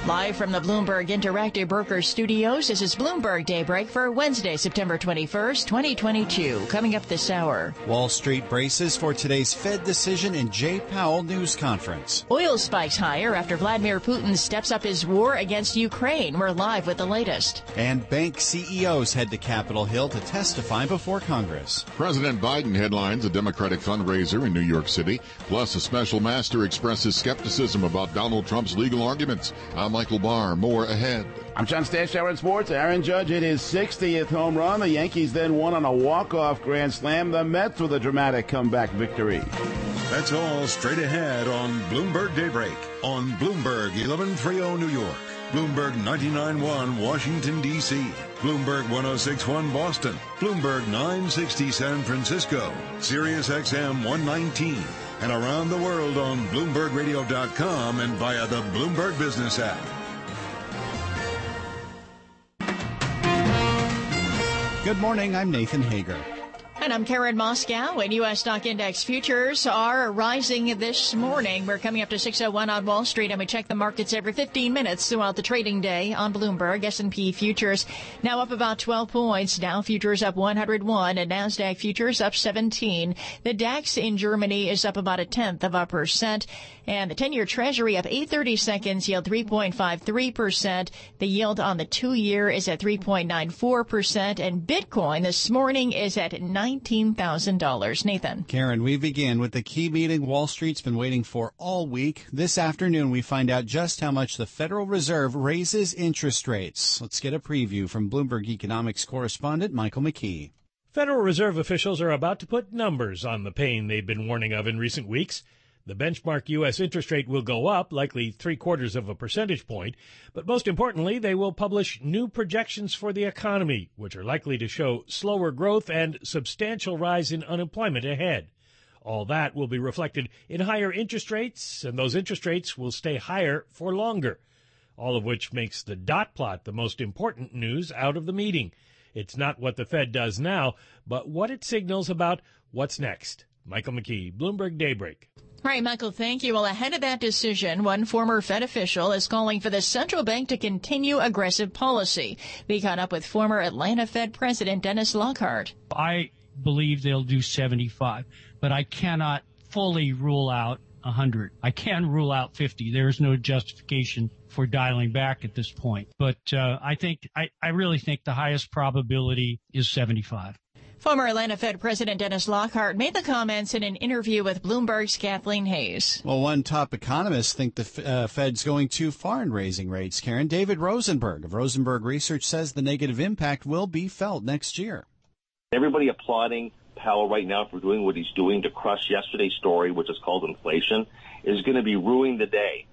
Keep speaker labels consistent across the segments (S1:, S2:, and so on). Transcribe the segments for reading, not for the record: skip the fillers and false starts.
S1: Live from the Bloomberg Interactive Brokers Studios, this is Bloomberg Daybreak for Wednesday, September 21st, 2022. Coming up this hour.
S2: Wall Street braces for today's Fed decision and Jay Powell news conference.
S1: Oil spikes higher after Vladimir Putin steps up his war against Ukraine. We're live with the latest.
S2: And bank CEOs head to Capitol Hill to testify before Congress.
S3: President Biden headlines a Democratic fundraiser in New York City. Plus, a special master expresses skepticism about Donald Trump's legal arguments. I'm Michael Barr. More ahead.
S4: I'm John Stashower in sports. Aaron Judge hit his 60th home run. The Yankees then won on a walk-off grand slam. The Mets with a dramatic comeback victory.
S5: That's all straight ahead on Bloomberg Daybreak on Bloomberg 1130 New York, Bloomberg 99.1 Washington, D.C., Bloomberg 106.1 Boston, Bloomberg 960 San Francisco, Sirius XM 119, and around the world on BloombergRadio.com and via the Bloomberg Business app.
S2: Good morning, I'm Nathan Hager.
S1: And I'm Karen Moscow, and U.S. stock index futures are rising this morning. We're coming up to 6:01 on Wall Street, and we check the markets every 15 minutes throughout the trading day on Bloomberg. S&P futures now up about 12 points. Dow futures up 101, and NASDAQ futures up 17. The DAX in Germany is up about 0.1%, and the 10-year Treasury up 8/30 seconds, yield 3.53%. The yield on the 2-year is at 3.94%, and Bitcoin this morning is at $19,000. Nathan.
S2: Karen, we begin with the key meeting Wall Street's been waiting for all week. This afternoon, we find out just how much the Federal Reserve raises interest rates. Let's get a preview from Bloomberg Economics correspondent Michael McKee.
S6: Federal Reserve officials are about to put numbers on the pain they've been warning of in recent weeks. The benchmark U.S. interest rate will go up, likely 0.75 of a percentage point, but most importantly, they will publish new projections for the economy, which are likely to show slower growth and substantial rise in unemployment ahead. All that will be reflected in higher interest rates, and those interest rates will stay higher for longer, all of which makes the dot plot the most important news out of the meeting. It's not what the Fed does now, but what it signals about what's next. Michael McKee, Bloomberg Daybreak.
S1: All right, Michael, thank you. Well, ahead of that decision, one former Fed official is calling for the central bank to continue aggressive policy. We caught up with former Atlanta Fed President Dennis Lockhart.
S7: I believe they'll do 75, but I cannot fully rule out 100. I can rule out 50. There's no justification for dialing back at this point. But I really think the highest probability is 75.
S1: Former Atlanta Fed President Dennis Lockhart made the comments in an interview with Bloomberg's Kathleen Hayes.
S2: Well, one top economists think the Fed's going too far in raising rates. Karen, David Rosenberg of Rosenberg Research says the negative impact will be felt next year.
S8: Everybody applauding Powell right now for doing what he's doing to crush yesterday's story, which is called inflation, is going to be ruining the day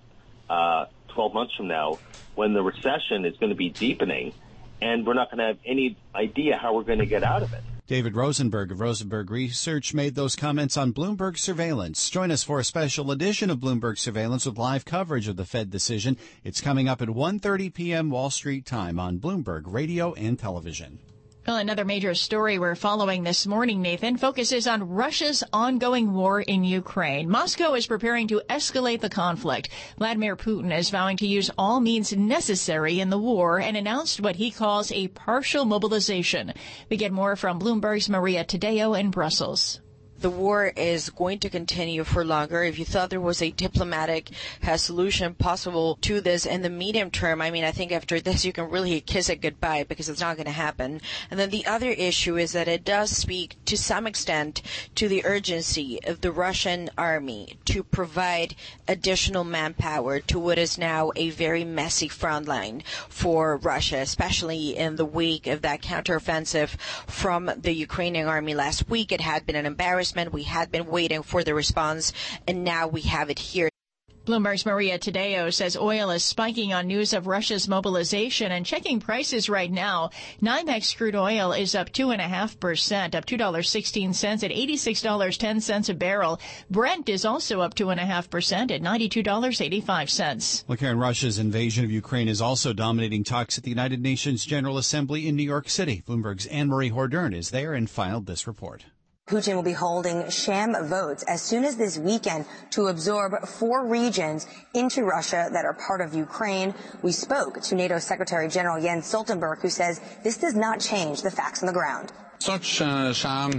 S8: 12 months from now when the recession is going to be deepening and we're not going to have any idea how we're going to get out of it.
S2: David Rosenberg of Rosenberg Research made those comments on Bloomberg Surveillance. Join us for a special edition of Bloomberg Surveillance with live coverage of the Fed decision. It's coming up at 1:30 p.m. Wall Street time on Bloomberg Radio and Television.
S1: Well, another major story we're following this morning, Nathan, focuses on Russia's ongoing war in Ukraine. Moscow is preparing to escalate the conflict. Vladimir Putin is vowing to use all means necessary in the war and announced what he calls a partial mobilization. We get more from Bloomberg's Maria Tadeo in Brussels.
S9: The war is going to continue for longer. If you thought there was a diplomatic solution possible to this in the medium term, I think after this you can really kiss it goodbye because it's not going to happen. And then the other issue is that it does speak to some extent to the urgency of the Russian army to provide additional manpower to what is now a very messy front line for Russia, especially in the wake of that counteroffensive from the Ukrainian army last week. It had been an embarrassment. We had been waiting for the response, and now we have it here.
S1: Bloomberg's Maria Tadeo says oil is spiking on news of Russia's mobilization, and checking prices right now. NYMEX crude oil is up 2.5%, up $2.16 at $86.10 a barrel. Brent is also up 2.5% at $92.85.
S2: Well, Karen, Russia's invasion of Ukraine is also dominating talks at the United Nations General Assembly in New York City. Bloomberg's Anne-Marie Hordern is there and filed this report.
S10: Putin will be holding sham votes as soon as this weekend to absorb 4 regions into Russia that are part of Ukraine. We spoke to NATO Secretary General Jens Stoltenberg, who says this does not change the facts on the ground.
S11: Such sham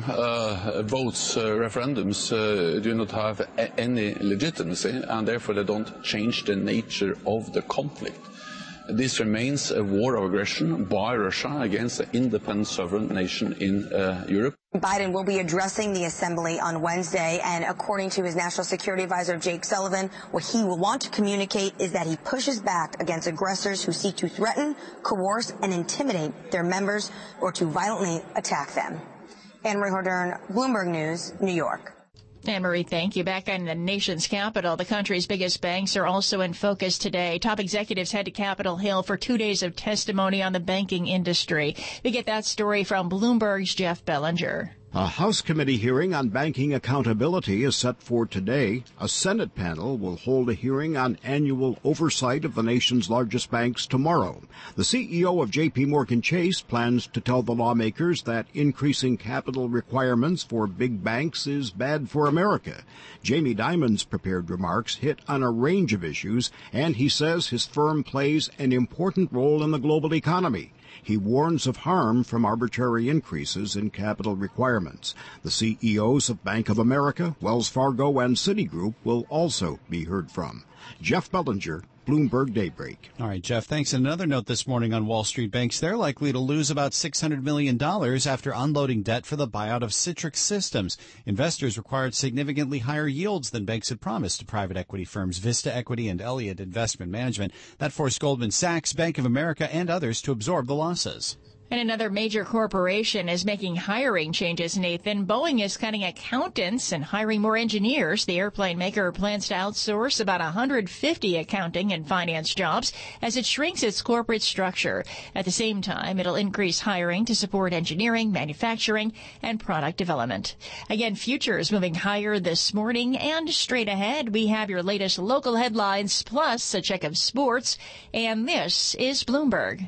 S11: votes, referendums, do not have any legitimacy, and therefore they don't change the nature of the conflict. This remains a war of aggression by Russia against an independent sovereign nation in Europe.
S10: Biden will be addressing the assembly on Wednesday, and according to his national security advisor, Jake Sullivan, what he will want to communicate is that he pushes back against aggressors who seek to threaten, coerce, and intimidate their members or to violently attack them. Anne-Marie Hordern, Bloomberg News, New York.
S1: Anne-Marie, thank you. Back in the nation's capital, the country's biggest banks are also in focus today. Top executives head to Capitol Hill for 2 days of testimony on the banking industry. We get that story from Bloomberg's Jeff Bellinger.
S12: A House committee hearing on banking accountability is set for today. A Senate panel will hold a hearing on annual oversight of the nation's largest banks tomorrow. The CEO of J.P. Morgan Chase plans to tell the lawmakers that increasing capital requirements for big banks is bad for America. Jamie Dimon's prepared remarks hit on a range of issues, and he says his firm plays an important role in the global economy. He warns of harm from arbitrary increases in capital requirements. The CEOs of Bank of America, Wells Fargo, and Citigroup will also be heard from. Jeff Bellinger, Bloomberg Daybreak.
S2: All right, Jeff, thanks. And another note this morning on Wall Street banks, they're likely to lose about $600 million after unloading debt for the buyout of Citrix Systems. Investors required significantly higher yields than banks had promised to private equity firms Vista Equity and Elliott Investment Management. That forced Goldman Sachs, Bank of America, and others to absorb the losses.
S1: And another major corporation is making hiring changes, Nathan. Boeing is cutting accountants and hiring more engineers. The airplane maker plans to outsource about 150 accounting and finance jobs as it shrinks its corporate structure. At the same time, it'll increase hiring to support engineering, manufacturing, and product development. Again, futures moving higher this morning, and straight ahead, we have your latest local headlines, plus a check of sports. And this is Bloomberg.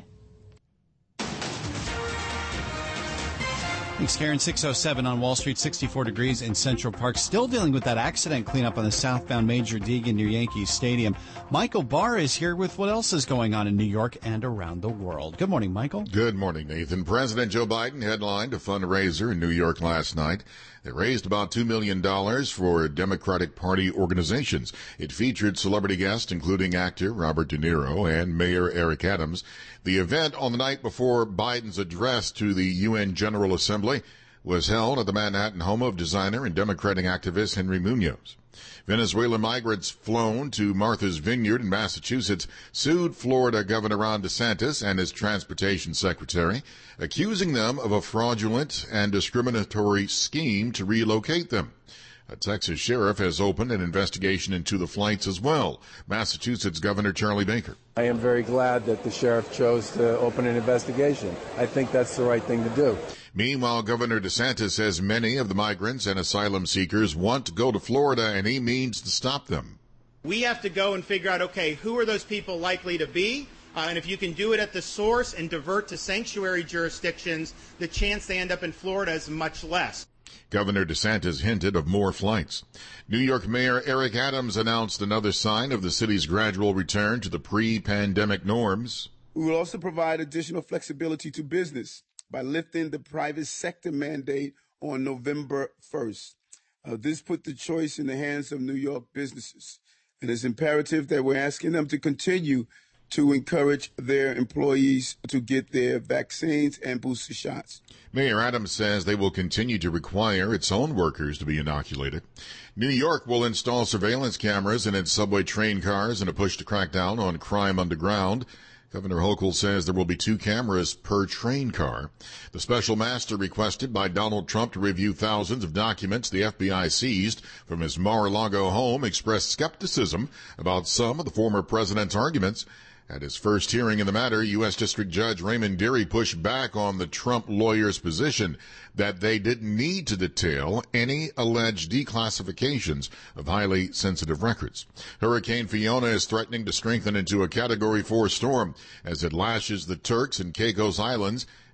S2: Thanks, Karen. 6:07 on Wall Street, 64 degrees in Central Park. Still dealing with that accident cleanup on the southbound Major Deegan near Yankee Stadium. Michael Barr is here with what else is going on in New York and around the world. Good morning, Michael.
S3: Good morning, Nathan. President Joe Biden headlined a fundraiser in New York last night. They raised about $2 million for Democratic Party organizations. It featured celebrity guests, including actor Robert De Niro and Mayor Eric Adams. The event on the night before Biden's address to the UN General Assembly was held at the Manhattan home of designer and Democratic activist Henry Munoz. Venezuelan migrants flown to Martha's Vineyard in Massachusetts sued Florida Governor Ron DeSantis and his transportation secretary, accusing them of a fraudulent and discriminatory scheme to relocate them. A Texas sheriff has opened an investigation into the flights as well. Massachusetts Governor Charlie Baker.
S13: I am very glad that the sheriff chose to open an investigation. I think that's the right thing to do.
S3: Meanwhile, Governor DeSantis says many of the migrants and asylum seekers want to go to Florida, and he means to stop them.
S14: We have to go and figure out, okay, who are those people likely to be? And if you can do it at the source and divert to sanctuary jurisdictions, the chance they end up in Florida is much less.
S3: Governor DeSantis hinted of more flights. New York Mayor Eric Adams announced another sign of the city's gradual return to the pre-pandemic norms.
S15: We will also provide additional flexibility to business by lifting the private sector mandate on November 1st. This put the choice in the hands of New York businesses. It is imperative that we're asking them to continue to encourage their employees to get their vaccines and booster shots.
S3: Mayor Adams says they will continue to require its own workers to be inoculated. New York will install surveillance cameras in its subway train cars in a push to crack down on crime underground. Governor Hochul says there will be 2 cameras per train car. The special master requested by Donald Trump to review thousands of documents the FBI seized from his Mar-a-Lago home expressed skepticism about some of the former president's arguments. At his first hearing in the matter, U.S. District Judge Raymond Dearie pushed back on the Trump lawyers' position that they didn't need to detail any alleged declassifications of highly sensitive records. Hurricane Fiona is threatening to strengthen into a Category 4 storm as it lashes the Turks and Caicos Islands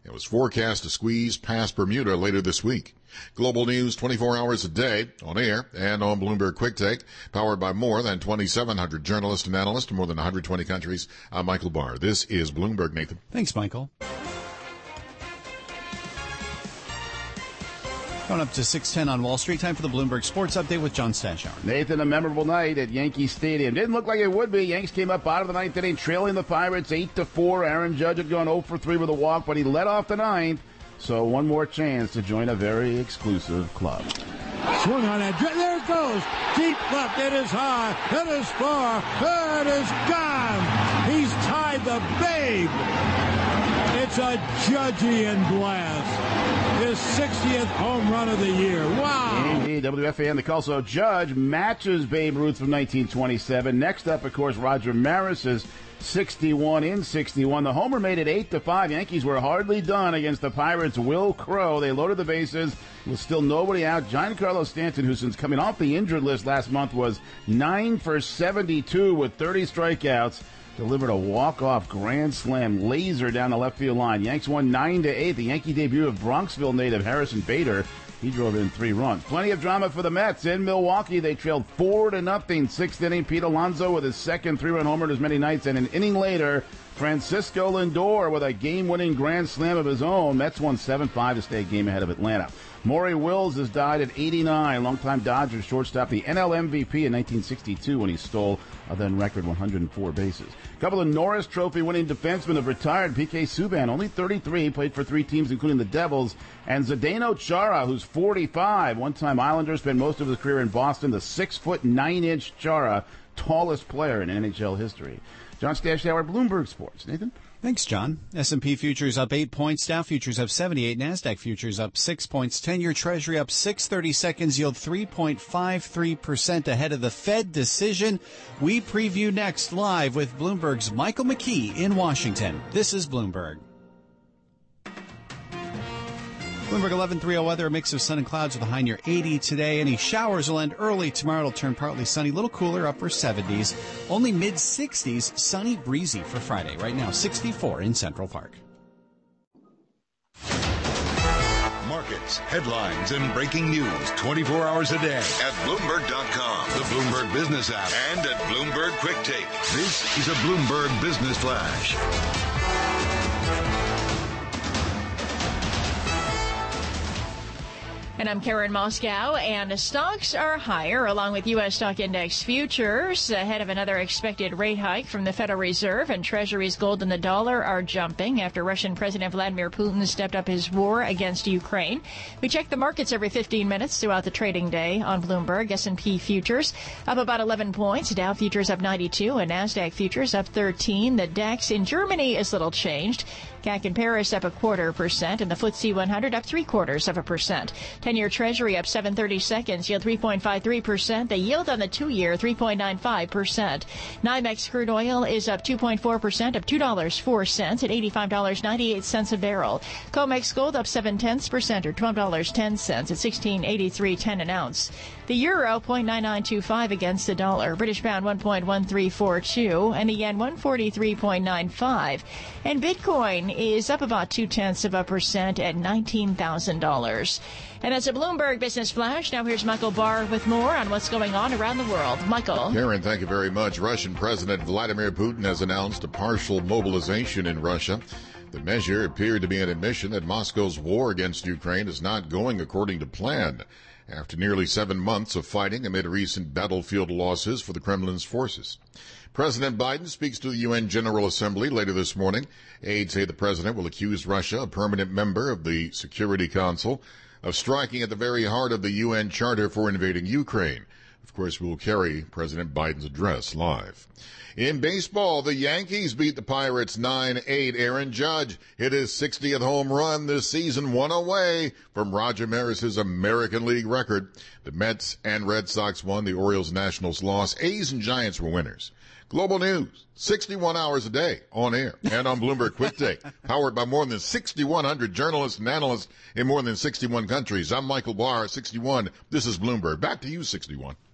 S3: It was forecast to squeeze past Bermuda later this week. Global news 24 hours a day, on air and on Bloomberg Quick Take, powered by more than 2,700 journalists and analysts in more than 120 countries. I'm Michael Barr. This is Bloomberg, Nathan.
S2: Thanks, Michael. Going up to 6:10 on Wall Street. Time for the Bloomberg Sports Update with John Stashauer.
S4: Nathan, a memorable night at Yankee Stadium. Didn't look like it would be. Yanks came up out of the ninth inning, trailing the Pirates 8-4. Aaron Judge had gone 0 for 3 with a walk, but he led off the ninth. So one more chance to join a very exclusive club.
S16: Swung on that. There it goes. Deep left. It is high. It is far. It is gone. He's tied the babe. It's a Judgian blast. His 60th home run of the year. Wow.
S4: Indeed. WFAN, the call. So Judge matches Babe Ruth from 1927. Next up, of course, Roger Maris's 61 in 61. The homer made it 8-5. Yankees were hardly done against the Pirates' Will Crow. They loaded the bases with still nobody out. Giancarlo Stanton, who since coming off the injured list last month was 9 for 72 with 30 strikeouts, delivered a walk-off grand slam laser down the left field line. Yanks won 9-8. The Yankee debut of Bronxville native Harrison Bader. He drove in 3 runs. Plenty of drama for the Mets. In Milwaukee, they trailed 4-0. Sixth inning, Pete Alonso with his second 3-run homer in as many nights. And an inning later, Francisco Lindor with a game-winning grand slam of his own. Mets won 7-5 to stay a game ahead of Atlanta. Maury Wills has died at 89. Longtime Dodgers shortstop, the NL MVP in 1962 when he stole a then record 104 bases. A couple of Norris Trophy winning defensemen have retired. P.K. Subban, only 33, played for 3 teams including the Devils. And Zdeno Chara, who's 45, one-time Islander, spent most of his career in Boston. The 6'9" Chara, tallest player in NHL history. John Stashauer, Bloomberg Sports. Nathan?
S2: Thanks, John. S&P futures up 8 points. Dow futures up 78. NASDAQ futures up 6 points. 10-year Treasury up 6 seconds. Yield 3.53% ahead of the Fed decision. We preview next live with Bloomberg's Michael McKee in Washington. This is Bloomberg. Bloomberg 11:30 weather, a mix of sun and clouds with a high near 80 today. Any showers will end early tomorrow. It'll turn partly sunny, a little cooler, upper 70s. Only mid-60s, sunny, breezy for Friday. Right now, 64 in Central Park.
S5: Markets, headlines, and breaking news 24 hours a day at Bloomberg.com, the Bloomberg Business app, and at Bloomberg Quick Take. This is a Bloomberg Business Flash.
S1: And I'm Karen Moscow, and the stocks are higher, along with U.S. stock index futures, ahead of another expected rate hike from the Federal Reserve, and Treasuries, gold, and the dollar are jumping after Russian President Vladimir Putin stepped up his war against Ukraine. We check the markets every 15 minutes throughout the trading day on Bloomberg. S&P futures up about 11 points, Dow futures up 92, and NASDAQ futures up 13. The DAX in Germany is little changed. CAC in Paris up 0.25%, and the FTSE 100 up 0.75%. 10-year Treasury up 7/32, yield 3.53%. The yield on the 2-year 3.95%. NYMEX crude oil is up 2.4%, up $2.04 at $85.98 a barrel. COMEX gold up 0.7%, or $12.10 at $16.8310 an ounce. The euro 0.9925 against the dollar. British pound 1.1342, and the yen 143.95. And Bitcoin is up about 0.2% at $19,000. And that's a Bloomberg Business Flash. Now here's Michael Barr with more on what's going on around the world. Michael.
S3: Karen, thank you very much. Russian President Vladimir Putin has announced a partial mobilization in Russia. The measure appeared to be an admission that Moscow's war against Ukraine is not going according to plan, after nearly 7 months of fighting amid recent battlefield losses for the Kremlin's forces. President Biden speaks to the UN General Assembly later this morning. Aides say the president will accuse Russia, a permanent member of the Security Council, of striking at the very heart of the UN Charter for invading Ukraine. Of course, we will carry President Biden's address live. In baseball, the Yankees beat the Pirates 9-8. Aaron Judge hit his 60th home run this season, one away from Roger Maris's American League record. The Mets and Red Sox won. The Orioles-Nationals lost. A's and Giants were winners. Global news, 61 hours a day on air and on Bloomberg Quick Take, powered by more than 6,100 journalists and analysts in more than 61 countries. I'm Michael Barr, 61. This is Bloomberg. Back to you, 61.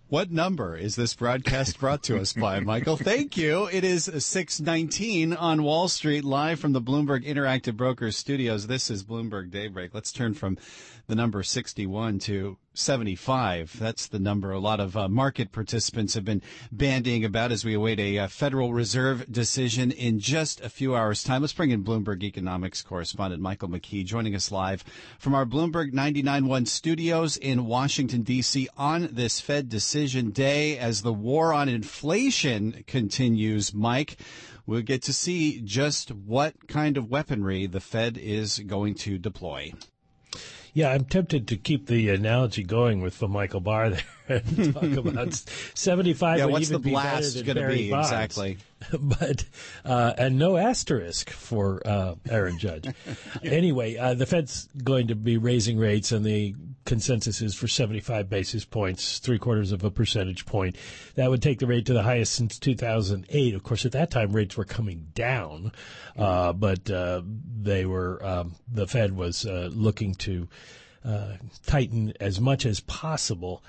S2: What number is this broadcast brought to us by, Michael? Thank you. It is 6:19 on Wall Street, live from the Bloomberg Interactive Brokers studios. This is Bloomberg Daybreak. Let's turn from the number 61 to 75. That's the number a lot of market participants have been bandying about as we await a Federal Reserve decision in just a few hours' time. Let's bring in Bloomberg economics correspondent Michael McKee, joining us live from our Bloomberg 99.1 studios in Washington, D.C. on this Fed decision day as the war on inflation continues. Mike, we'll get to see just what kind of weaponry the Fed is going to deploy.
S6: Yeah, I'm tempted to keep the analogy going with the Michael Barr there and talk about 75
S2: yeah,
S6: would
S2: what's
S6: even
S2: the
S6: be better
S2: blast
S6: than
S2: going to
S6: Barry
S2: be
S6: Bonds.
S2: exactly?
S6: But and no asterisk for Aaron Judge. Anyway, the Fed's going to be raising rates, and the consensus is for 75 basis points, 0.75 of a percentage point. That would take the rate to the highest since 2008. Of course, at that time, rates were coming down, but they were the Fed was looking to tighten as much as possible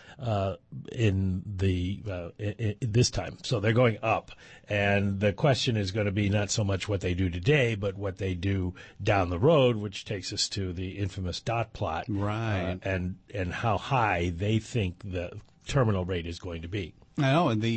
S6: in this time. So they're going up. And the question is going to be not so much what they do today, but what they do down the road, which takes us to the infamous dot plot.
S2: Right.
S6: And how high they think the terminal rate is going to be.
S2: I know, and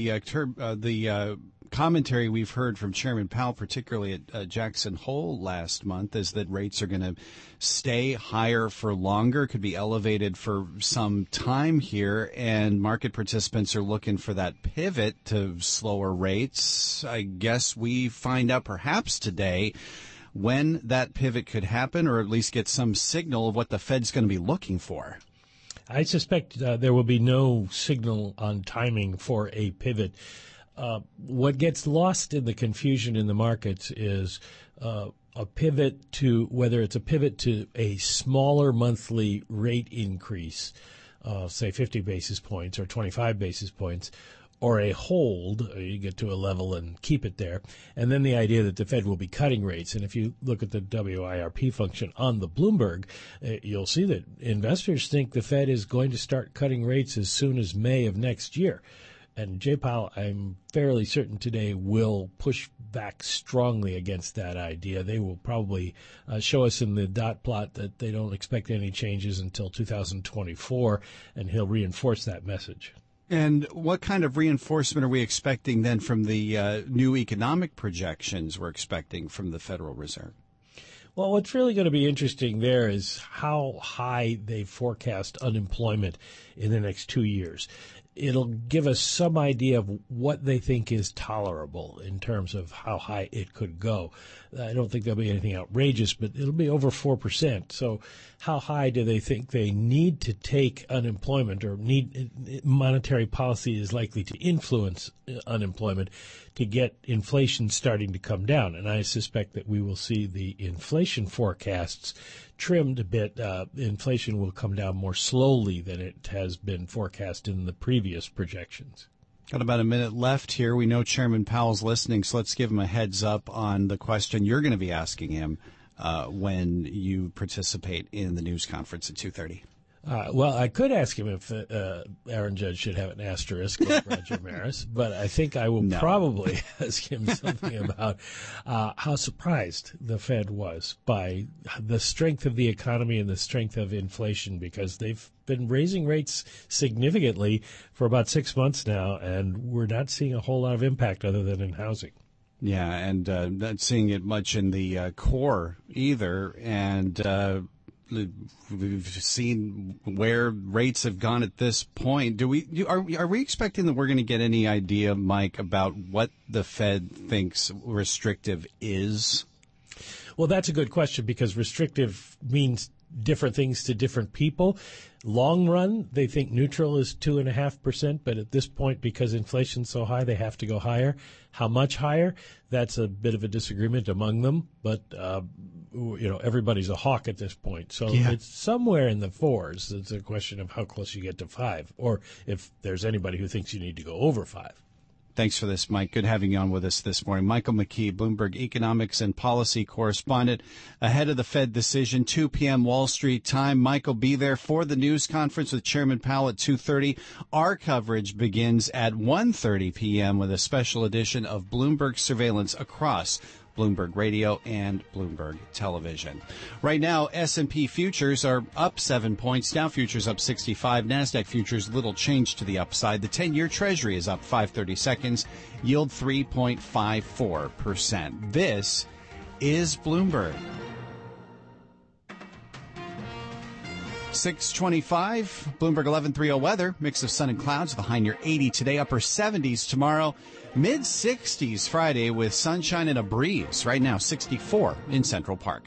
S2: the commentary we've heard from Chairman Powell, particularly at Jackson Hole last month, is that rates are going to stay higher for longer, could be elevated for some time here, and market participants are looking for that pivot to slower rates. I guess we find out perhaps today when that pivot could happen, or at least get some signal of what the Fed's going to be looking for.
S6: I suspect there will be no signal on timing for a pivot. What gets lost in the confusion in the markets is a pivot to, whether it's a pivot to a smaller monthly rate increase, say 50 basis points or 25 basis points, or a hold, you get to a level and keep it there, and then the idea that the Fed will be cutting rates. And if you look at the WIRP function on the Bloomberg, you'll see that investors think the Fed is going to start cutting rates as soon as May of next year. And Jay Powell, I'm fairly certain today, will push back strongly against that idea. They will probably show us in the dot plot that they don't expect any changes until 2024, and he'll reinforce that message.
S2: And what kind of reinforcement are we expecting then from the new economic projections we're expecting from the Federal Reserve?
S6: Well, what's really going to be interesting there is how high they forecast unemployment in the next 2 years. It'll give us some idea of what they think is tolerable in terms of how high it could go. I don't think there'll be anything outrageous, but it'll be over 4%. So how high do they think they need to take unemployment, or need monetary policy is likely to influence unemployment to get inflation starting to come down? And I suspect that we will see the inflation forecasts trimmed a bit. Inflation will come down more slowly than it has been forecast in the previous projections.
S2: Got about a minute left here. We know Chairman Powell's listening, so let's give him a heads up on the question you're going to be asking him when you participate in the news conference at 2:30.
S6: Well, I could ask him if Aaron Judge should have an asterisk like Roger Maris, but I think I will probably ask him something about how surprised the Fed was by the strength of the economy and the strength of inflation, because they've been raising rates significantly for about 6 months now, and we're not seeing a whole lot of impact other than in housing.
S2: Yeah, and not seeing it much in the core either, and we've seen where rates have gone at this point. Are we expecting that we're going to get any idea, Mike, about what the Fed thinks restrictive is?
S6: Well, that's a good question, because restrictive means different things to different people. Long run, they think neutral is 2.5%, but at this point, because inflation's so high, they have to go higher. How much higher? That's a bit of a disagreement among them, but everybody's a hawk at this point. So It's somewhere in the 4s. It's a question of how close you get to 5, or if there's anybody who thinks you need to go over 5.
S2: Thanks for this, Mike. Good having you on with us this morning. Michael McKee, Bloomberg economics and policy correspondent, ahead of the Fed decision, 2 p.m. Wall Street time. Michael, be there for the news conference with Chairman Powell at 2:30. Our coverage begins at 1:30 p.m. with a special edition of Bloomberg Surveillance across Bloomberg Radio and Bloomberg Television. Right now, S&P futures are up 7 points. Dow futures up 65. NASDAQ futures little change to the upside. The 10-year Treasury is up 5/32, yield 3.54%. This is Bloomberg. 6:25, Bloomberg 11:30 weather, mix of sun and clouds, the high near 80 today, upper 70s tomorrow, mid-60s Friday with sunshine and a breeze. Right now, 64 in Central Park.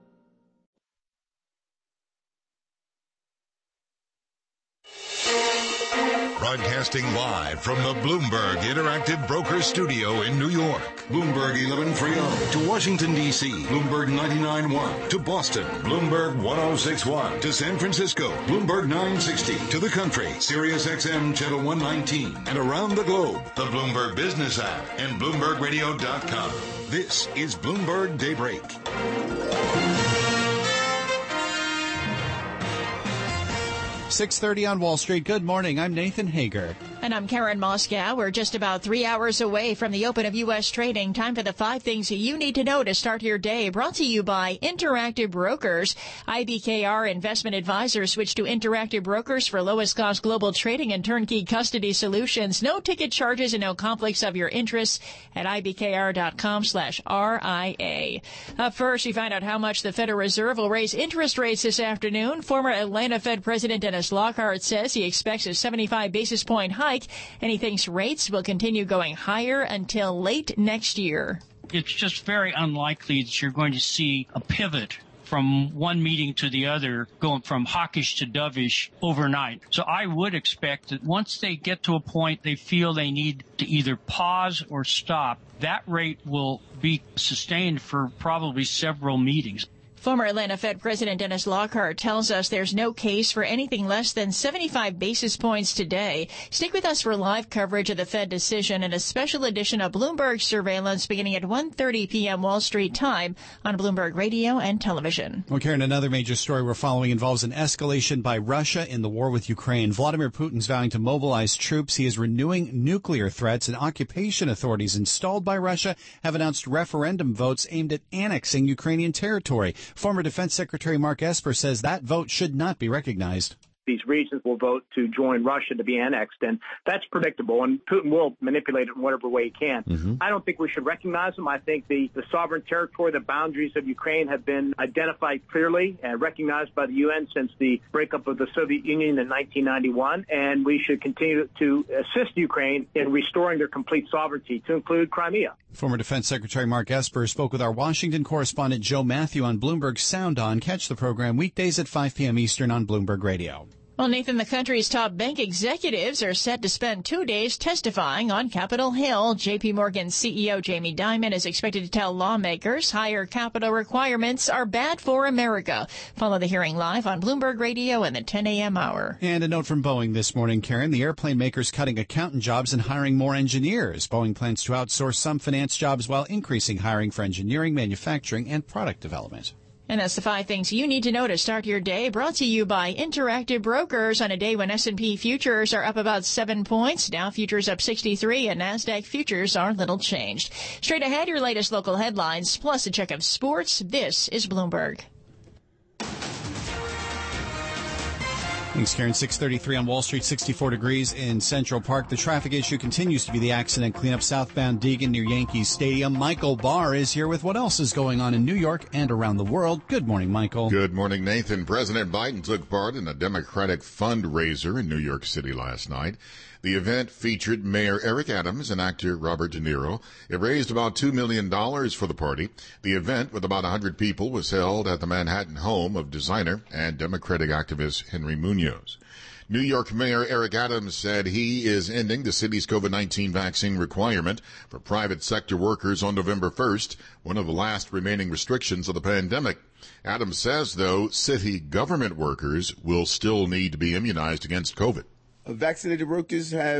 S5: Broadcasting live from the Bloomberg Interactive Brokers Studio in New York. Bloomberg 1130 to Washington, D.C. Bloomberg 99.1 to Boston. Bloomberg 106.1 to San Francisco. Bloomberg 960 to the country. Sirius XM Channel 119. And around the globe, the Bloomberg Business app and BloombergRadio.com. This is Bloomberg Daybreak.
S2: 6:30 on Wall Street. Good morning. I'm Nathan Hager.
S1: And I'm Karen Moscow. We're just about 3 hours away from the open of U.S. trading. Time for the 5 things you need to know to start your day. Brought to you by Interactive Brokers. IBKR Investment Advisors switch to Interactive Brokers for lowest cost global trading and turnkey custody solutions. No ticket charges and no conflicts of your interests at IBKR.com/RIA. Up first, we find out how much the Federal Reserve will raise interest rates this afternoon. Former Atlanta Fed President Dennis Lockhart says he expects a 75 basis point hike, and he thinks rates will continue going higher until late next year.
S7: It's just very unlikely that you're going to see a pivot from one meeting to the other, going from hawkish to dovish overnight. So I would expect that once they get to a point they feel they need to either pause or stop, that rate will be sustained for probably several meetings.
S1: Former Atlanta Fed President Dennis Lockhart tells us there's no case for anything less than 75 basis points today. Stick with us for live coverage of the Fed decision and a special edition of Bloomberg Surveillance beginning at 1:30 p.m. Wall Street time on Bloomberg Radio and Television.
S2: Well, Karen, another major story we're following involves an escalation by Russia in the war with Ukraine. Vladimir Putin's vowing to mobilize troops. He is renewing nuclear threats, and occupation authorities installed by Russia have announced referendum votes aimed at annexing Ukrainian territory. Former Defense Secretary Mark Esper says that vote should not be recognized.
S17: These regions will vote to join Russia to be annexed, and that's predictable, and Putin will manipulate it in whatever way he can. I don't think we should recognize them. I think the sovereign territory, the boundaries of Ukraine have been identified clearly and recognized by the UN since the breakup of the Soviet Union in 1991, and we should continue to assist Ukraine in restoring their complete sovereignty, to include Crimea.
S2: Former Defense Secretary Mark Esper spoke with our Washington correspondent Joe Matthew on Bloomberg Sound On. Catch the program weekdays at 5 p.m. Eastern on Bloomberg Radio.
S1: Well, Nathan, the country's top bank executives are set to spend 2 days testifying on Capitol Hill. J.P. Morgan CEO Jamie Dimon is expected to tell lawmakers higher capital requirements are bad for America. Follow the hearing live on Bloomberg Radio in the 10 a.m. hour.
S2: And a note from Boeing this morning, Karen. The airplane maker's cutting accountant jobs and hiring more engineers. Boeing plans to outsource some finance jobs while increasing hiring for engineering, manufacturing, and product development.
S1: And that's the 5 things you need to know to start your day, brought to you by Interactive Brokers on a day when S&P futures are up about 7 points, Dow futures up 63, and NASDAQ futures are little changed. Straight ahead, your latest local headlines, plus a check of sports. This is Bloomberg.
S2: Thanks, Karen. 6:33 on Wall Street, 64 degrees in Central Park. The traffic issue continues to be the accident cleanup southbound Deegan near Yankee Stadium. Michael Barr is here with what else is going on in New York and around the world. Good morning, Michael.
S3: Good morning, Nathan. President Biden took part in a Democratic fundraiser in New York City last night. The event featured Mayor Eric Adams and actor Robert De Niro. It raised about $2 million for the party. The event, with about 100 people, was held at the Manhattan home of designer and Democratic activist Henry Munoz. New York Mayor Eric Adams said he is ending the city's COVID-19 vaccine requirement for private sector workers on November 1st, one of the last remaining restrictions of the pandemic. Adams says, though, city government workers will still need to be immunized against COVID.
S15: Vaccinated workers have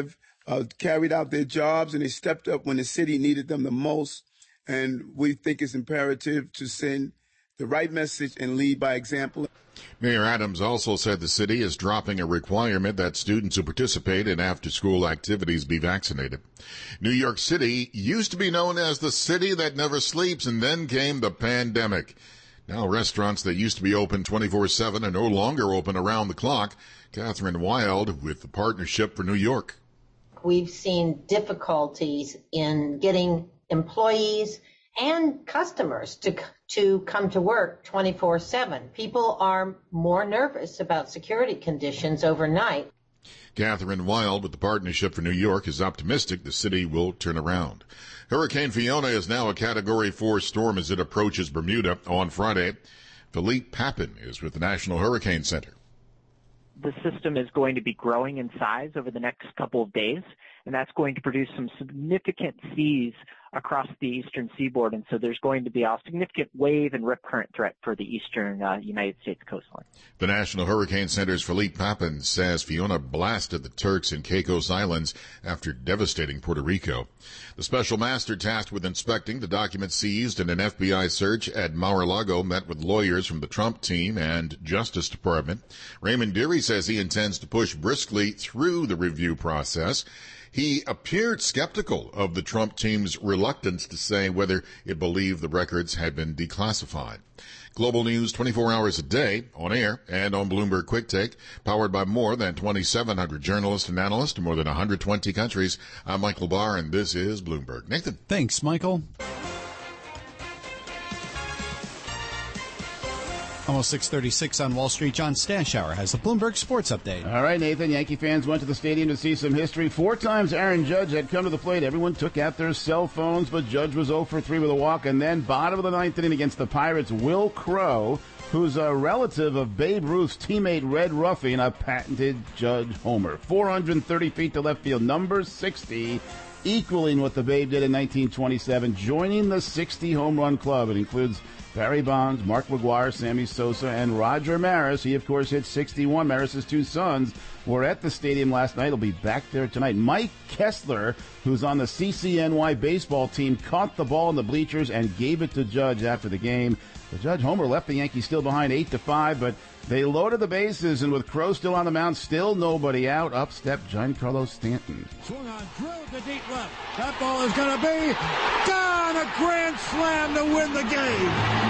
S15: carried out their jobs, and they stepped up when the city needed them the most. And we think it's imperative to send the right message and lead by example.
S3: Mayor Adams also said the city is dropping a requirement that students who participate in after-school activities be vaccinated. New York City used to be known as the city that never sleeps, and then came the pandemic. Now restaurants that used to be open 24/7 are no longer open around the clock. Catherine Wild with the Partnership for New York.
S18: We've seen difficulties in getting employees and customers to come to work 24/7. People are more nervous about security conditions overnight.
S3: Catherine Wild with the Partnership for New York is optimistic the city will turn around. Hurricane Fiona is now a Category 4 storm as it approaches Bermuda on Friday. Philippe Papin is with the National Hurricane Center.
S19: The system is going to be growing in size over the next couple of days, and that's going to produce some significant seas across the eastern seaboard, and so there's going to be a significant wave and rip current threat for the eastern United States coastline.
S3: The National Hurricane Center's Philippe Papin says Fiona blasted the Turks and Caicos Islands after devastating Puerto Rico. The special master tasked with inspecting the documents seized in an FBI search at Mar-a-Lago met with lawyers from the Trump team and Justice Department. Raymond Deary says he intends to push briskly through the review process. He appeared skeptical of the Trump team's reluctance to say whether it believed the records had been declassified. Global news 24 hours a day, on air and on Bloomberg Quick Take, powered by more than 2,700 journalists and analysts in more than 120 countries. I'm Michael Barr, and this is Bloomberg. Nathan.
S2: Thanks, Michael. Almost 6:36 on Wall Street. John Stashower has the Bloomberg Sports Update.
S4: All right, Nathan. Yankee fans went to the stadium to see some history. 4 times Aaron Judge had come to the plate. Everyone took out their cell phones, but Judge was 0 for 3 with a walk. And then bottom of the 9th inning against the Pirates, Will Crowe, who's a relative of Babe Ruth's teammate Red Ruffin, a patented Judge homer. 430 feet to left field, number 60, equaling what the Babe did in 1927, joining the 60 home run club. It includes Barry Bonds, Mark McGwire, Sammy Sosa, and Roger Maris. He, of course, hit 61. Maris's 2 sons were at the stadium last night. He'll be back there tonight. Mike Kessler, who's on the CCNY baseball team, caught the ball in the bleachers and gave it to Judge after the game. The Judge homer left the Yankees still behind 8-5, but they loaded the bases, and with Crowe still on the mound, still nobody out, up stepped Giancarlo Stanton.
S16: Swung on, drilled to deep left. That ball is going to be gone. A grand slam to win the game.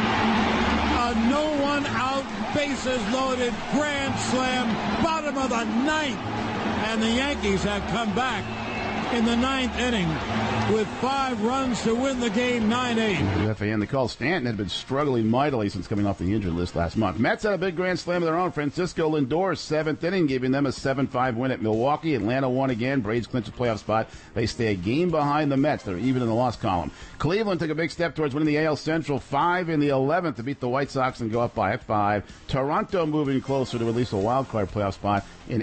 S16: A no-one-out, bases-loaded grand slam, bottom of the 9th. And the Yankees have come back in the 9th inning with 5 runs to win the game, 9-8.
S4: WFAN, they call Stanton had been struggling mightily since coming off the injured list last month. Mets had a big grand slam of their own. Francisco Lindor's 7th inning, giving them a 7-5 win at Milwaukee. Atlanta won again. Braves clinch a playoff spot. They stay a game behind the Mets. They're even in the loss column. Cleveland took a big step towards winning the AL Central, 5 in the 11th to beat the White Sox and go up by 5. Toronto moving closer to at least a wild card playoff spot, an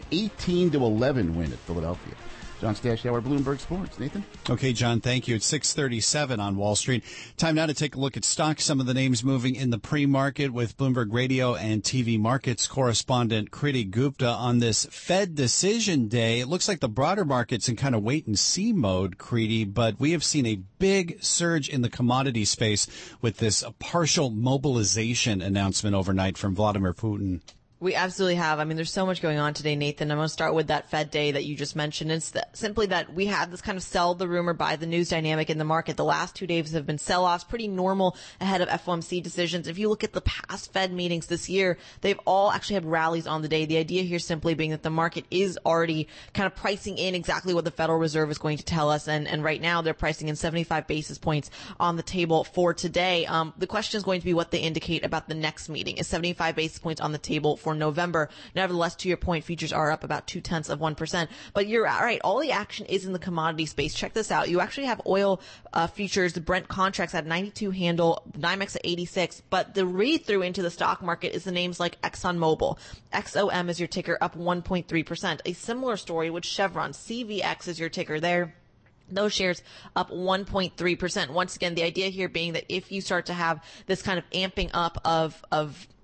S4: 18-11 win at Philadelphia. John Stashower, Bloomberg Sports. Nathan?
S2: Okay, John, thank you. It's 6:37 on Wall Street. Time now to take a look at stocks. Some of the names moving in the pre-market with Bloomberg Radio and TV Markets correspondent Kriti Gupta on this Fed decision day. It looks like the broader market's in kind of wait-and-see mode, Kriti, but we have seen a big surge in the commodity space with this partial mobilization announcement overnight from Vladimir Putin.
S20: We absolutely have. I mean, there's so much going on today, Nathan. I'm going to start with that Fed day that you just mentioned. It's simply that we had this kind of sell the rumor, buy the news dynamic in the market. The last 2 days have been sell-offs, pretty normal ahead of FOMC decisions. If you look at the past Fed meetings this year, they've all actually had rallies on the day. The idea here simply being that the market is already kind of pricing in exactly what the Federal Reserve is going to tell us. And right now they're pricing in 75 basis points on the table for today. The question is going to be what they indicate about the next meeting. Is 75 basis points on the table for November? Nevertheless, to your point, futures are up about 0.2%. But you're right. All the action is in the commodity space. Check this out. You actually have oil futures, the Brent contracts at 92 handle, NYMEX at 86. But the read through into the stock market is the names like ExxonMobil. XOM is your ticker, up 1.3%. A similar story with Chevron. CVX is your ticker there. Those shares up 1.3%. Once again, the idea here being that if you start to have this kind of amping up of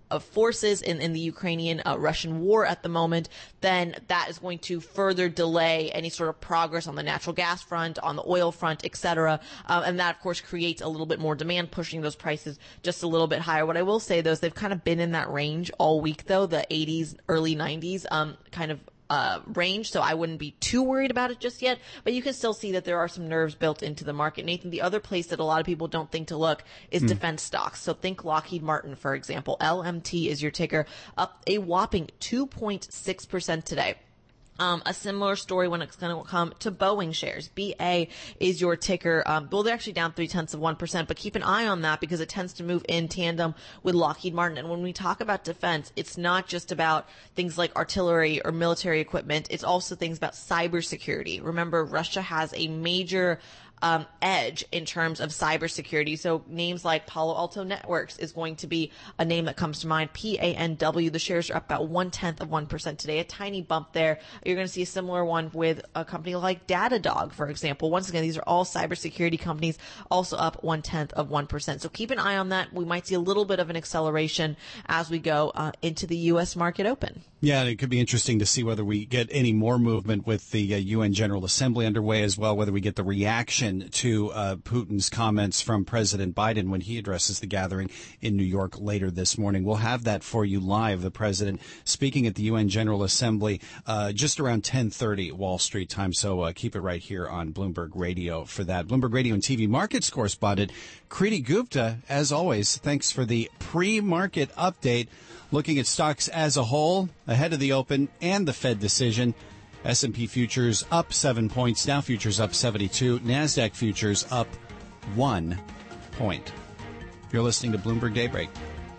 S20: forces in the Ukrainian Russian war at the moment, then that is going to further delay any sort of progress on the natural gas front, on the oil front, etc. And that, of course, creates a little bit more demand, pushing those prices just a little bit higher. What I will say, though, is they've kind of been in that range all week, though, the 80s, early 90s kind of range, so I wouldn't be too worried about it just yet, but you can still see that there are some nerves built into the market. Nathan, the other place that a lot of people don't think to look is defense stocks. So think Lockheed Martin, for example. LMT is your ticker, up a whopping 2.6% today. A similar story when it's going to come to Boeing shares. BA is your ticker. Well, they're actually down 0.3%, but keep an eye on that because it tends to move in tandem with Lockheed Martin. And when we talk about defense, it's not just about things like artillery or military equipment. It's also things about cybersecurity. Remember, Russia has a major edge in terms of cybersecurity. So names like Palo Alto Networks is going to be a name that comes to mind. PANW, the shares are up about 0.1% today, a tiny bump there. You're going to see a similar one with a company like Datadog, for example. Once again, these are all cybersecurity companies, also up 0.1%. So keep an eye on that. We might see a little bit of an acceleration as we go into the U.S. market open.
S2: Yeah, and it could be interesting to see whether we get any more movement with the UN General Assembly underway as well, whether we get the reaction to Putin's comments from President Biden when he addresses the gathering in New York later this morning. We'll have that for you live. The president speaking at the UN General Assembly just around 10:30 Wall Street time, so keep it right here on Bloomberg Radio for that. Bloomberg Radio and TV markets correspondent Kriti Gupta, as always, thanks for the pre-market update. Looking at stocks as a whole, ahead of the open and the Fed decision, S&P futures up 7 points, Dow futures up 72, NASDAQ futures up 1 point. You're listening to Bloomberg Daybreak.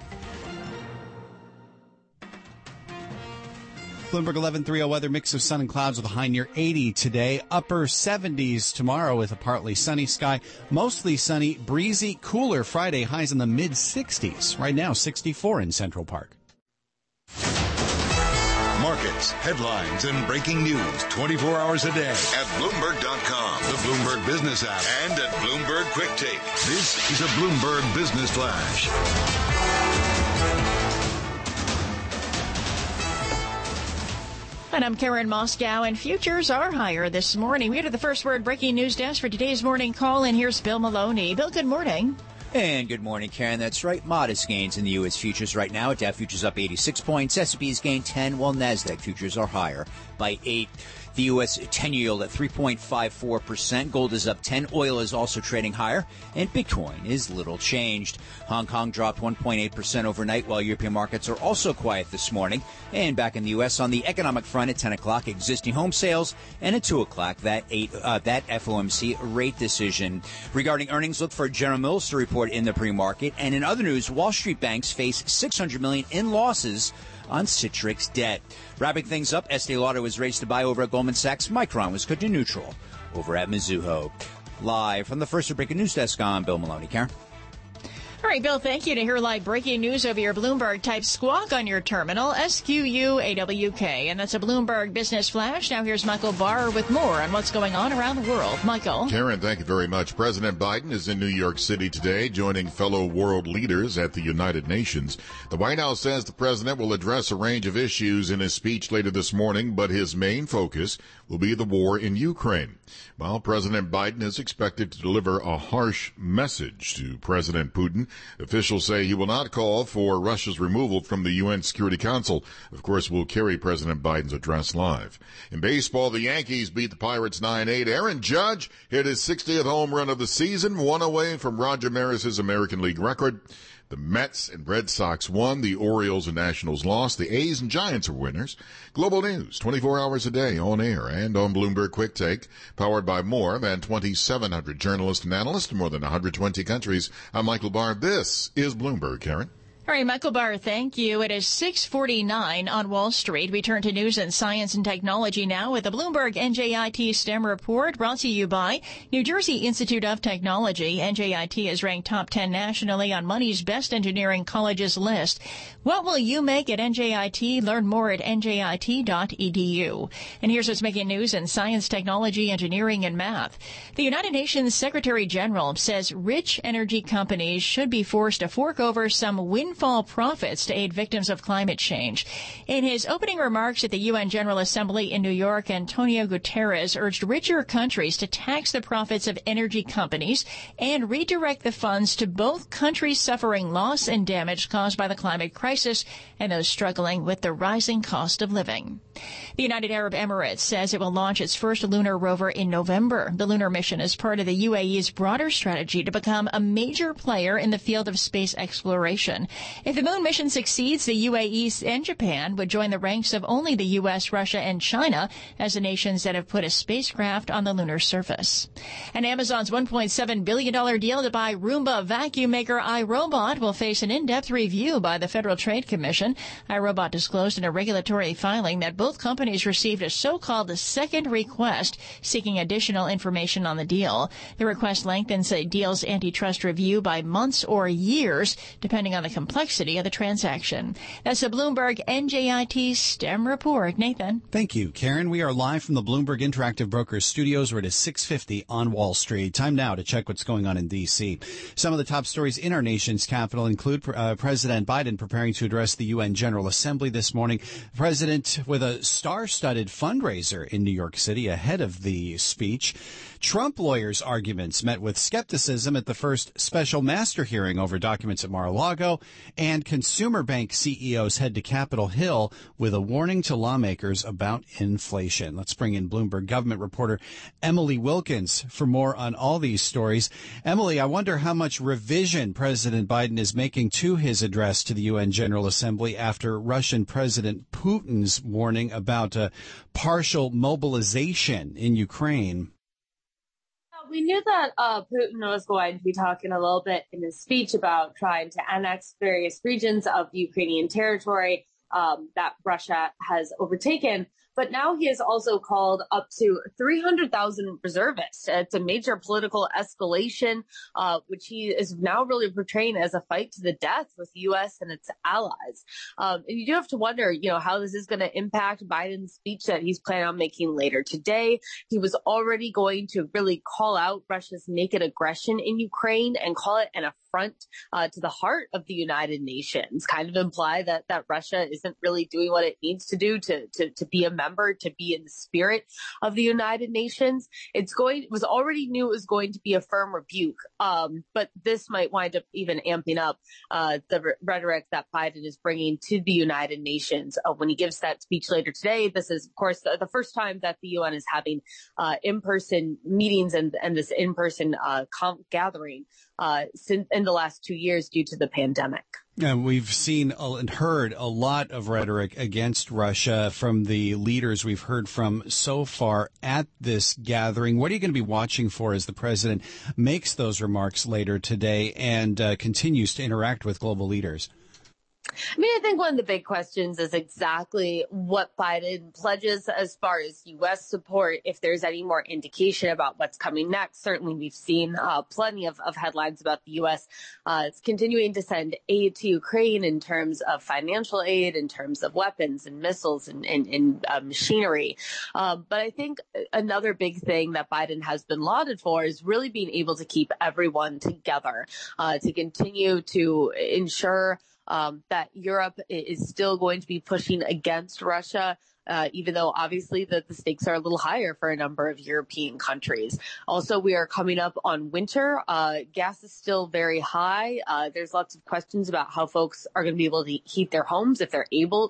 S2: Bloomberg 11:30 weather, mix of sun and clouds with a high near 80 today. Upper 70s tomorrow with a partly sunny sky. Mostly sunny, breezy, cooler Friday. Highs in the mid-60s. Right now, 64 in Central Park.
S5: Markets, headlines, and breaking news 24 hours a day at Bloomberg.com, the Bloomberg Business app, and at Bloomberg Quick Take. This is a Bloomberg Business Flash.
S1: And I'm Karen Moscow, and futures are higher this morning. We are to the First Word breaking news desk for today's morning call, and here's Bill Maloney. Bill, good morning.
S21: And good morning, Karen. That's right. Modest gains in the U.S. futures right now. Dow futures up 86 points. S&P's gained 10, while NASDAQ futures are higher by 8. The U.S. 10-year yield at 3.54%. Gold is up 10. Oil is also trading higher. And Bitcoin is little changed. Hong Kong dropped 1.8% overnight, while European markets are also quiet this morning. And back in the U.S. on the economic front at 10 o'clock, existing home sales. And at 2 o'clock, that FOMC rate decision. Regarding earnings, look for General Mills to report in the pre-market. And in other news, Wall Street banks face $600 million in losses on Citrix debt. Wrapping things up, Estee Lauder was raised to buy over at Goldman Sachs. Micron was cut to neutral over at Mizuho. Live from the First Breaking News Desk, I'm Bill Maloney. Karen?
S1: All right, Bill, thank you. To hear live breaking news over your Bloomberg, type squawk on your terminal, SQUAWK. And that's a Bloomberg Business Flash. Now here's Michael Barr with more on what's going on around the world. Michael.
S3: Karen, thank you very much. President Biden is in New York City today, joining fellow world leaders at the United Nations. The White House says the president will address a range of issues in his speech later this morning, but his main focus will be the war in Ukraine. While President Biden is expected to deliver a harsh message to President Putin, officials say he will not call for Russia's removal from the UN Security Council. Of course, we'll carry President Biden's address live. In baseball, the Yankees beat the Pirates 9-8. Aaron Judge hit his 60th home run of the season, one away from Roger Maris's American League record. The Mets and Red Sox won. The Orioles and Nationals lost. The A's and Giants are winners. Global news, 24 hours a day on air and on Bloomberg Quick Take, powered by more than 2,700 journalists and analysts in more than 120 countries. I'm Michael Barr. This is Bloomberg, Karen.
S1: All right, Michael Barr, thank you. It is 6:49 on Wall Street. We turn to news and science and technology now with the Bloomberg NJIT STEM report brought to you by New Jersey Institute of Technology. NJIT is ranked top 10 nationally on Money's Best Engineering Colleges list. What will you make at NJIT? Learn more at njit.edu. And here's what's making news in science, technology, engineering, and math. The United Nations Secretary General says rich energy companies should be forced to fork over some windfall windfall profits to aid victims of climate change. In his opening remarks at the UN General Assembly in New York, Antonio Guterres urged richer countries to tax the profits of energy companies and redirect the funds to both countries suffering loss and damage caused by the climate crisis and those struggling with the rising cost of living. The United Arab Emirates says it will launch its first lunar rover in November. The lunar mission is part of the UAE's broader strategy to become a major player in the field of space exploration. If the moon mission succeeds, the UAE and Japan would join the ranks of only the U.S., Russia, and China as the nations that have put a spacecraft on the lunar surface. And Amazon's $1.7 billion deal to buy Roomba vacuum maker iRobot will face an in-depth review by the Federal Trade Commission. iRobot disclosed in a regulatory filing that both companies received a so-called second request seeking additional information on the deal. The request lengthens a deal's antitrust review by months or years, depending on the complexity of the transaction. That's a Bloomberg NJIT STEM report. Nathan.
S2: Thank you, Karen. We are live from the Bloomberg Interactive Brokers studios. We're at 6:50 on Wall Street. Time now to check what's going on in D.C. Some of the top stories in our nation's capital include President Biden preparing to address the UN General Assembly this morning. The president with a star-studded fundraiser in New York City ahead of the speech. Trump lawyers' arguments met with skepticism at the first special master hearing over documents at Mar-a-Lago, and consumer bank CEOs head to Capitol Hill with a warning to lawmakers about inflation. Let's bring in Bloomberg government reporter Emily Wilkins for more on all these stories. Emily, I wonder how much revision President Biden is making to his address to the UN General Assembly after Russian President Putin's warning about partial mobilization in Ukraine.
S8: We knew that Putin was going to be talking a little bit in his speech about trying to annex various regions of Ukrainian territory that Russia has overtaken. But now he has also called up to 300,000 reservists. It's a major political escalation, which he is now really portraying as a fight to the death with the U.S. and its allies. And you do have to wonder, how this is going to impact Biden's speech that he's planning on making later today. He was already going to really call out Russia's naked aggression in Ukraine and call it an affront to the heart of the United Nations, kind of imply that Russia isn't really doing what it needs to do to be a member, to be in the spirit of the United Nations. It was already knew it was going to be a firm rebuke, but this might wind up even amping up the rhetoric that Biden is bringing to the United Nations when he gives that speech later today. This is, of course, the first time that the UN is having in-person meetings and this in-person gathering since in the last 2 years due to the pandemic.
S2: We've seen and heard a lot of rhetoric against Russia from the leaders we've heard from so far at this gathering. What are you going to be watching for as the president makes those remarks later today and continues to interact with global leaders?
S8: I think one of the big questions is exactly what Biden pledges as far as U.S. support, if there's any more indication about what's coming next. Certainly, we've seen plenty of headlines about the U.S. Continuing to send aid to Ukraine in terms of financial aid, in terms of weapons and missiles and machinery. But I think another big thing that Biden has been lauded for is really being able to keep everyone together, to continue to ensure that Europe is still going to be pushing against Russia, even though obviously the stakes are a little higher for a number of European countries. Also, we are coming up on winter. Gas is still very high. There's lots of questions about how folks are going to be able to heat their homes, if they're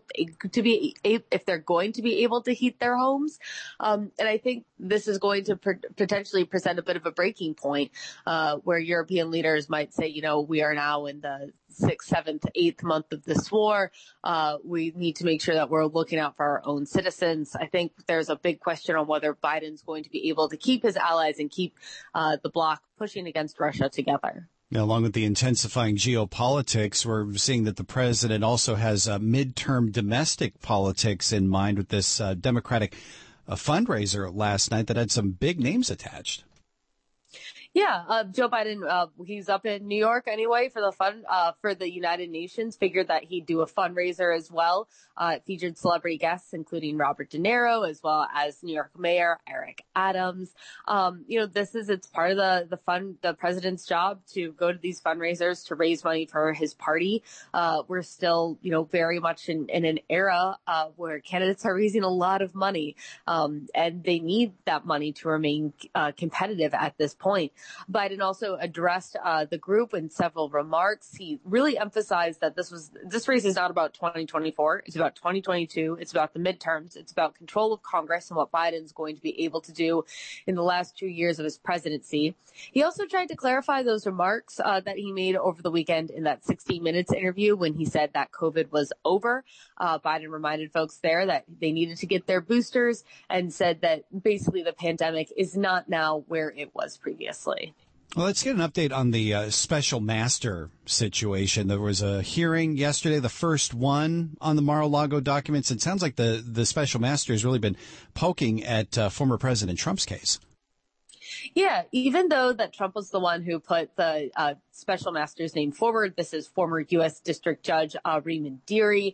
S8: going to be able to heat their homes. And I think this is going to potentially present a bit of a breaking point, where European leaders might say, we are now in the 6th, 7th, 8th month of this war. We need to make sure that we're looking out for our own citizens. I think there's a big question on whether Biden's going to be able to keep his allies and keep the bloc pushing against Russia together.
S2: Now, along with the intensifying geopolitics, we're seeing that the president also has midterm domestic politics in mind with this Democratic fundraiser last night that had some big names attached.
S8: Yeah, Joe Biden, he's up in New York anyway for the United Nations. Figured that he'd do a fundraiser as well. It featured celebrity guests, including Robert De Niro, as well as New York Mayor Eric Adams. It's part of the president's job to go to these fundraisers to raise money for his party. We're still, very much in an era where candidates are raising a lot of money, and they need that money to remain competitive at this point. Biden also addressed the group in several remarks. He really emphasized that this race is not about 2024. It's about 2022. It's about the midterms. It's about control of Congress and what Biden's going to be able to do in the last 2 years of his presidency. He also tried to clarify those remarks that he made over the weekend in that 60 Minutes interview when he said that COVID was over. Biden reminded folks there that they needed to get their boosters and said that basically the pandemic is not now where it was previously.
S2: Well, let's get an update on the special master situation. There was a hearing yesterday, the first one on the Mar-a-Lago documents. It sounds like the special master has really been poking at former President Trump's case.
S8: Yeah, even though that Trump was the one who put the special master's name forward, this is former U.S. District Judge Raymond Dearie.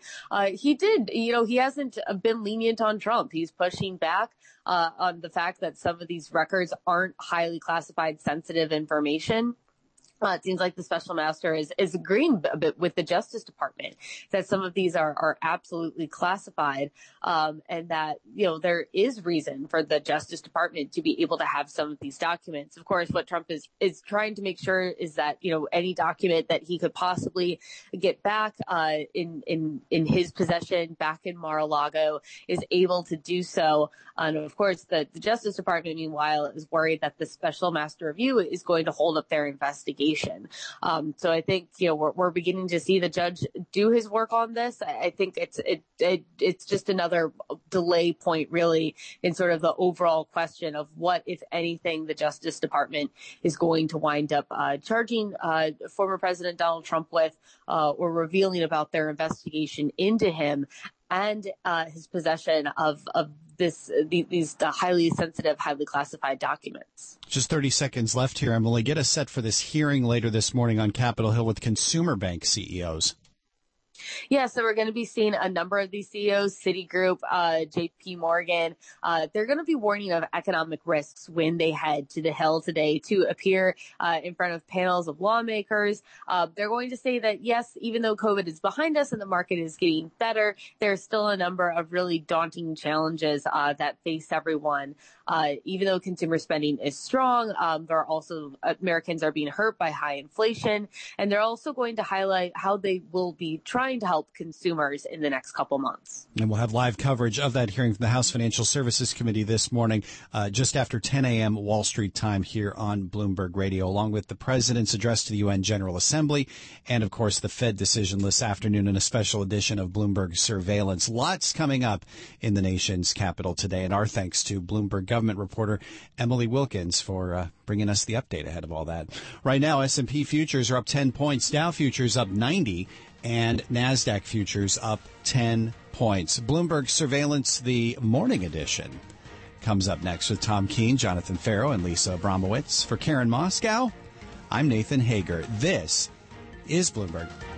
S8: He hasn't been lenient on Trump. He's pushing back on the fact that some of these records aren't highly classified sensitive information. It seems like the special master is agreeing a bit with the Justice Department that some of these are absolutely classified, and that, there is reason for the Justice Department to be able to have some of these documents. Of course, what Trump is trying to make sure is that, any document that he could possibly get back in his possession back in Mar-a-Lago is able to do so. And of course, the Justice Department, meanwhile, is worried that the special master review is going to hold up their investigation. So I think, we're beginning to see the judge do his work on this. I think it's just another delay point, really, in sort of the overall question of what, if anything, the Justice Department is going to wind up charging former President Donald Trump with, or revealing about their investigation into him and his possession of these highly sensitive, highly classified documents.
S2: Just 30 seconds left here, Emily. Get us set for this hearing later this morning on Capitol Hill with consumer bank CEOs.
S8: Yeah, so we're going to be seeing a number of these CEOs, Citigroup, JP Morgan. They're going to be warning of economic risks when they head to the Hill today to appear in front of panels of lawmakers. They're going to say that, yes, even though COVID is behind us and the market is getting better, there's still a number of really daunting challenges that face everyone. Even though consumer spending is strong, Americans are being hurt by high inflation, and they're also going to highlight how they will be trying to help consumers in the next couple months.
S2: And we'll have live coverage of that hearing from the House Financial Services Committee this morning, just after 10 a.m. Wall Street time here on Bloomberg Radio, along with the president's address to the UN General Assembly and, of course, the Fed decision this afternoon in a special edition of Bloomberg Surveillance. Lots coming up in the nation's capital today, and our thanks to Bloomberg government reporter Emily Wilkins for bringing us the update ahead of all that. Right now, S&P futures are up 10 points, Dow futures up 90, and NASDAQ futures up 10 points. Bloomberg Surveillance, the morning edition, comes up next with Tom Keene, Jonathan Farrow, and Lisa Abramowitz. For Karen Moscow, I'm Nathan Hager. This is Bloomberg.